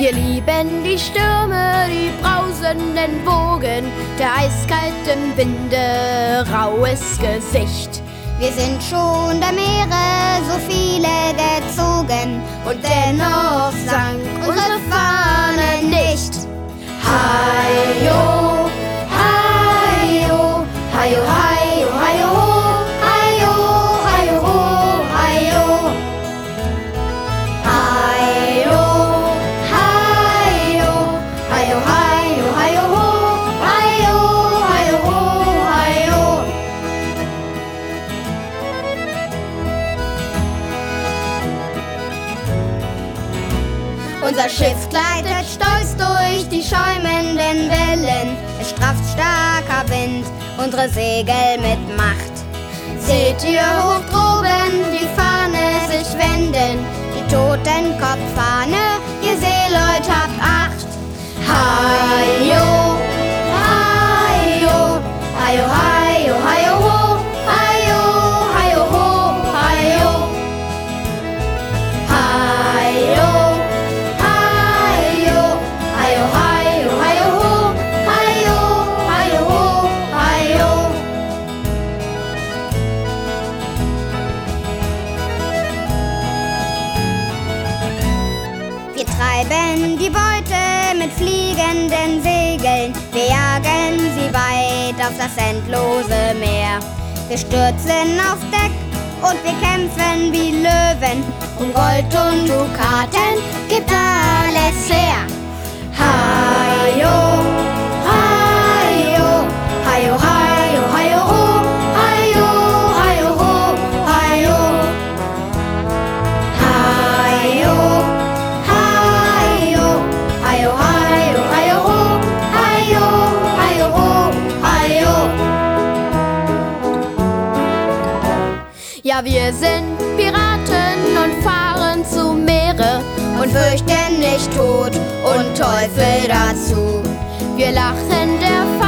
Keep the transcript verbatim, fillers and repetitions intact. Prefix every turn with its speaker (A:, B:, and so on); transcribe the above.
A: Wir lieben die Stürme, die brausenden Wogen, der eiskalten Winde raues Gesicht.
B: Wir sind schon der Meere so viele gezogen, und dennoch sank unsere Fahne nicht.
A: Hajo, Hajo, Hajo, Hajo, Hajo, Hajo, Hajo, Hajo, Hajo, Hajo, Hajo, Hajo, Hajo, Hajo, Hajo.
B: Unser Schiff gleitet stolz durch die schäumenden Wellen. Es strafft starker Wind unsere Segel mit Macht. Seht ihr hoch droben die Fahne sich wenden, die Totenkopffahne, ihr Seeleut habt Acht.
A: Hajo, Hajo, Hajo, Hajo, Hajo, ho, Hajo, Hajo, ho, Hajo, Hajo, Hajo, Hajo, Hajo, Hajo, ho, Hajo, Hajo, ho, Hajo.
B: Wir treiben die Beute mit fliegenden Segeln, wir jagen sie weit auf das endlose Meer. Wir stürzen auf Deck und wir kämpfen wie Löwen, um Gold und Dukaten gibt alles her.
A: Hajo, Hajo, Hajo, Hajo, Hajo, ho, Hajo, Hajo, ho, Hajo, Hajo, Hajo, Hajo, Hajo, Hajo, ho, Hajo, Hajo, ho, Hajo. Ja, wir sind Piraten und fahren zum Meere
B: Und fürchten nicht Tod und Teufel dazu.
A: Wir lachen der